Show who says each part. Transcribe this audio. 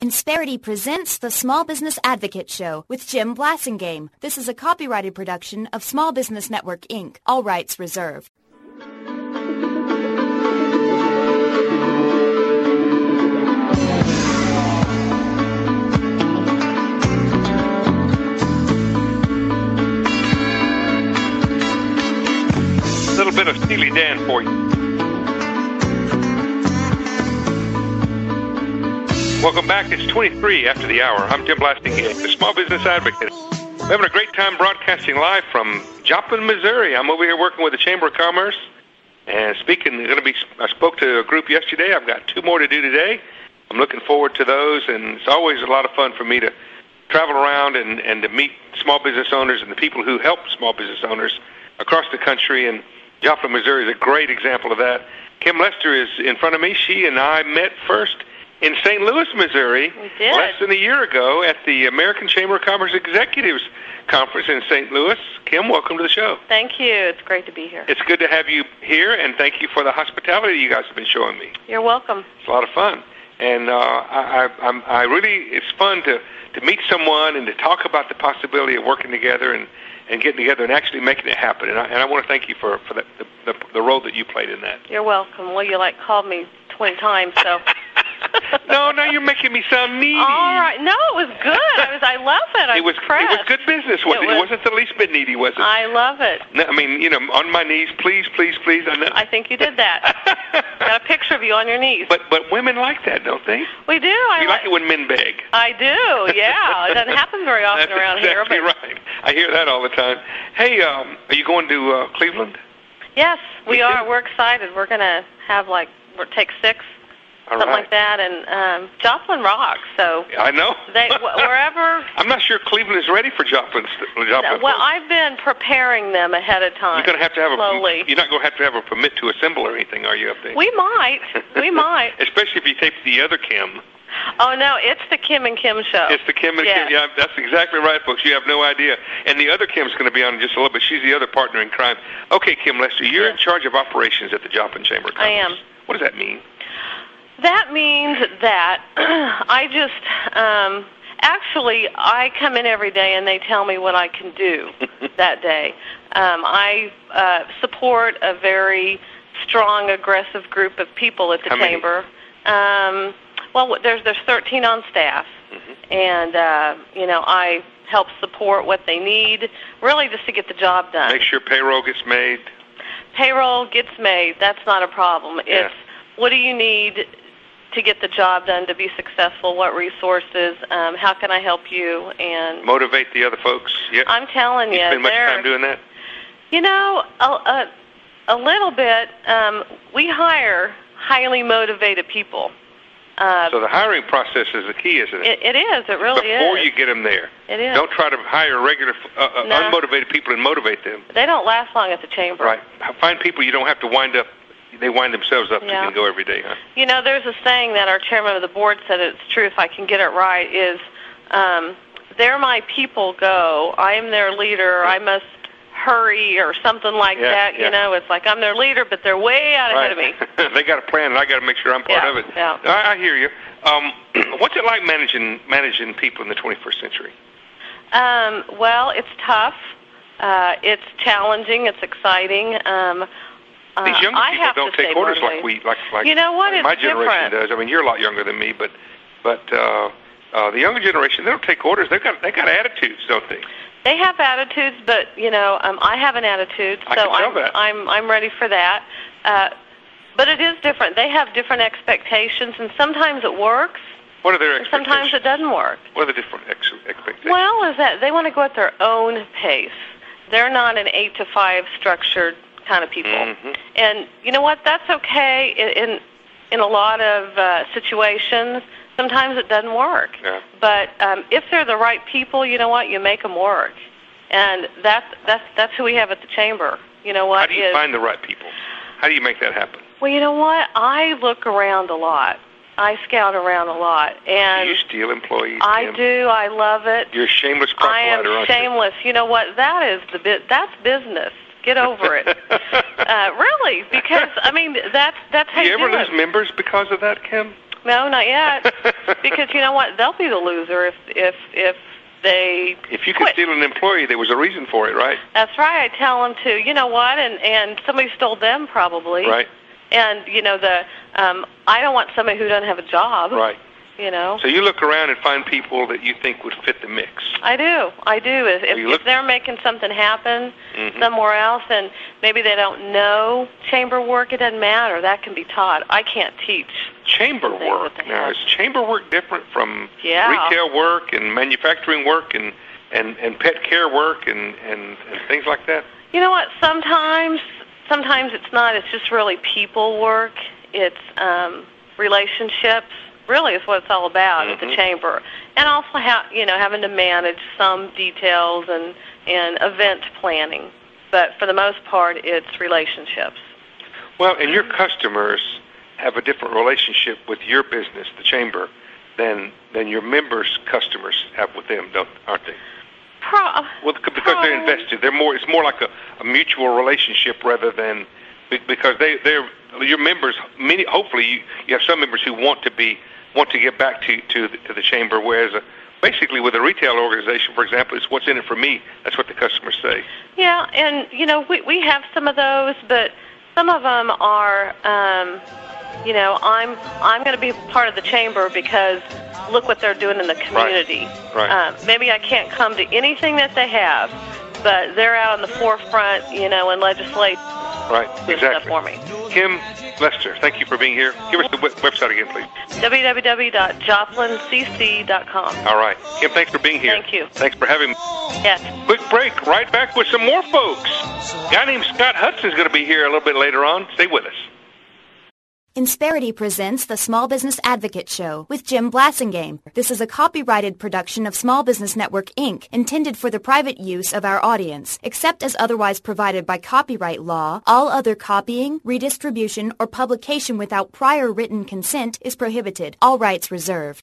Speaker 1: Insperity presents the Small Business Advocate Show with Jim Blasingame. This is a copyrighted production of Small Business Network, Inc. All rights reserved.
Speaker 2: A little bit of Steely Dan for you. Welcome back. It's 23 after the hour. I'm Jim Blasingame, the Small Business Advocate. We're having a great time broadcasting live from Joplin, Missouri. I'm over here working with the Chamber of Commerce and speaking. I spoke to a group yesterday. I've got 2 more to do today. I'm looking forward to those, and it's always a lot of fun for me to travel around and to meet small business owners and the people who help small business owners across the country. And Joplin, Missouri is a great example of that. Kim Lester is in front of me. She and I met first in St. Louis, Missouri, less than a year ago at the American Chamber of Commerce Executives Conference in St. Louis. Kim, welcome to the show.
Speaker 3: Thank you. It's great to be here.
Speaker 2: It's good to have you here, and thank you for the hospitality you guys have been showing me.
Speaker 3: You're welcome.
Speaker 2: It's a lot of fun. And I really, it's fun to meet someone and to talk about the possibility of working together and getting together and actually making it happen. And I want to thank you for the role that you played in that.
Speaker 3: You're welcome. Well, you called me 20 times, so...
Speaker 2: No, you're making me sound needy.
Speaker 3: All right. No, it was good. I love it.
Speaker 2: It was good business, wasn't it? It wasn't the least bit needy, was it?
Speaker 3: I love it.
Speaker 2: No, I mean, on my knees, please, please, please.
Speaker 3: I think you did that. Got a picture of you on your knees.
Speaker 2: But women like that, don't they?
Speaker 3: We do.
Speaker 2: You like it when men beg.
Speaker 3: I do, yeah. It doesn't happen very often around here.
Speaker 2: That's exactly right. I hear that all the time. Hey, are you going to Cleveland?
Speaker 3: Yes, we are. We're excited. We're going to have, take 6. Something like that, and Joplin rocks. So
Speaker 2: I know.
Speaker 3: Wherever.
Speaker 2: I'm not sure Cleveland is ready for Joplin.
Speaker 3: Well, I've been preparing them ahead of time.
Speaker 2: You're going to have to have
Speaker 3: slowly.
Speaker 2: You're not going to have a permit to assemble or anything, are you, up there?
Speaker 3: We might.
Speaker 2: Especially if you take the other Kim.
Speaker 3: Oh no, it's the Kim and Kim show.
Speaker 2: It's the Kim and Kim. Yeah, that's exactly right, folks. You have no idea. And the other Kim's going to be on in just a little bit. She's the other partner in crime. Okay, Kim Lester, you're in charge of operations at the Joplin Chamber of Commerce.
Speaker 3: I am.
Speaker 2: What does that mean?
Speaker 3: That means that I just, actually, I come in every day and they tell me what I can do that day. I support a very strong, aggressive group of people at the Chamber. Well, there's 13 on staff, and, I help support what they need, really just to get the job done.
Speaker 2: Make sure payroll gets made.
Speaker 3: Payroll gets made. That's not a problem.
Speaker 2: Yeah.
Speaker 3: It's what do you need to get the job done, to be successful, what resources, how can I help you, and
Speaker 2: motivate the other folks. Yeah.
Speaker 3: I'm telling you.
Speaker 2: You spend much time doing that?
Speaker 3: A little bit. We hire highly motivated people.
Speaker 2: So the hiring process is the key, isn't it?
Speaker 3: It is. It really is.
Speaker 2: Before you get them there.
Speaker 3: It is.
Speaker 2: Don't try to hire regular unmotivated people and motivate them.
Speaker 3: They don't last long at the Chamber.
Speaker 2: Right. Find people you don't have to wind up. They wind themselves up so you can go every day, huh? There's
Speaker 3: a saying that our chairman of the board said, it's true if I can get it right, is, there my people go, I am their leader, I must hurry, or something like that. It's like I'm their leader, but they're way out ahead of me.
Speaker 2: They got a plan, and I got to make sure I'm part of it.
Speaker 3: Yeah.
Speaker 2: I hear you. What's it like managing people in the 21st century?
Speaker 3: Well, it's tough. It's challenging. It's exciting.
Speaker 2: These younger people don't take orders like my generation does. I mean, you're a lot younger than me, but the younger generation, they don't take orders. They got attitudes, don't they?
Speaker 3: They have attitudes, but I have an attitude, so I'm ready for that. But it is different. They have different expectations, and sometimes it works.
Speaker 2: What are their expectations?
Speaker 3: Sometimes it doesn't work.
Speaker 2: What are the different expectations?
Speaker 3: Well, is that they want to go at their own pace. They're not an 8 to 5 structured kind of people. Mm-hmm. And you know what? That's okay in a lot of situations. Sometimes it doesn't work.
Speaker 2: Yeah.
Speaker 3: But if they're the right people, you know what? You make them work. And that's who we have at the Chamber. You know what?
Speaker 2: How do you find the right people? How do you make that happen?
Speaker 3: Well, you know what? I look around a lot. I scout around a lot. And
Speaker 2: do you steal employees?
Speaker 3: I do. I love it.
Speaker 2: You're a shameless proprietor, aren't you?
Speaker 3: I am shameless. You know what? That's business. Get over it. Really, because, that's how you do it.
Speaker 2: Do you ever lose members because of that, Kim?
Speaker 3: No, not yet. Because you know what? They'll be the loser if they
Speaker 2: If you could
Speaker 3: quit.
Speaker 2: steal an employee, there was a reason for it, right?
Speaker 3: That's right. I tell them to, you know what, and somebody stole them probably.
Speaker 2: Right.
Speaker 3: And, you know, I don't want somebody who doesn't have a job.
Speaker 2: Right.
Speaker 3: You know.
Speaker 2: So you look around and find people that you think would fit the mix.
Speaker 3: I do. If they're making something happen somewhere else and maybe they don't know chamber work, it doesn't matter. That can be taught. I can't teach.
Speaker 2: Chamber work. Now, is chamber work different from retail work and manufacturing work and pet care work and things like that?
Speaker 3: You know what? Sometimes it's not. It's just really people work. It's relationships. Really is what it's all about at the chamber. And also having to manage some details and event planning. But for the most part, it's relationships.
Speaker 2: Well, and your customers have a different relationship with your business, the chamber, than your members' customers have with them, aren't they? Well, because they're invested. It's more like a mutual relationship rather than because they're your members. Hopefully, you have some members who want to get back to the chamber, whereas basically with a retail organization, for example, it's what's in it for me. That's what the customers say.
Speaker 3: Yeah, and we have some of those, but some of them are I'm going to be part of the chamber because look what they're doing in the community.
Speaker 2: Right.
Speaker 3: Maybe I can't come to anything that they have, but they're out on the forefront, and legislate stuff for me.
Speaker 2: Kim Lester, thank you for being here. Give us the website again, please.
Speaker 3: www.joplincc.com.
Speaker 2: All right. Kim, thanks for being here.
Speaker 3: Thank you.
Speaker 2: Thanks for having me.
Speaker 3: Yes.
Speaker 2: Quick break. Right back with some more folks. A guy named Scott Hudson is going to be here a little bit later on. Stay with us.
Speaker 1: Insperity presents the Small Business Advocate Show with Jim Blasingame. This is a copyrighted production of Small Business Network, Inc., intended for the private use of our audience. Except as otherwise provided by copyright law, all other copying, redistribution, or publication without prior written consent is prohibited. All rights reserved.